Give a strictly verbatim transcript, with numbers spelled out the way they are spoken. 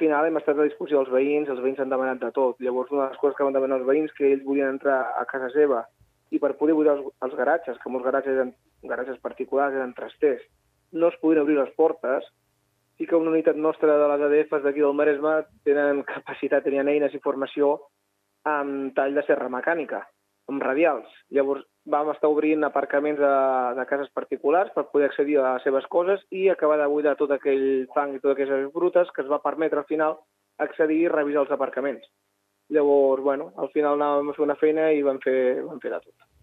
final hem estat a discussió dels veïns, els veïns han demanat de tot. Llavors, una de les coses que van demanar els veïns, que ells volien entrar a casa seva i per poder buidar els, els garatges, que molts garatges eren garatges particulars, eren trasters, no es podien obrir les portes, i que una unitat nostra de les A D Fs d'aquí del Maresme tenen capacitat, tenien eines i formació amb tall de serra mecànica, amb radials. Llavors vam estar obrint aparcaments de, de cases particulars per poder accedir a les seves coses i acabar de buidar tot aquell fang i totes aquelles brutes que es va permetre al final accedir i revisar els aparcaments. Llavors, bueno, al final anàvem a fer una feina i vam fer, vam fer de tot.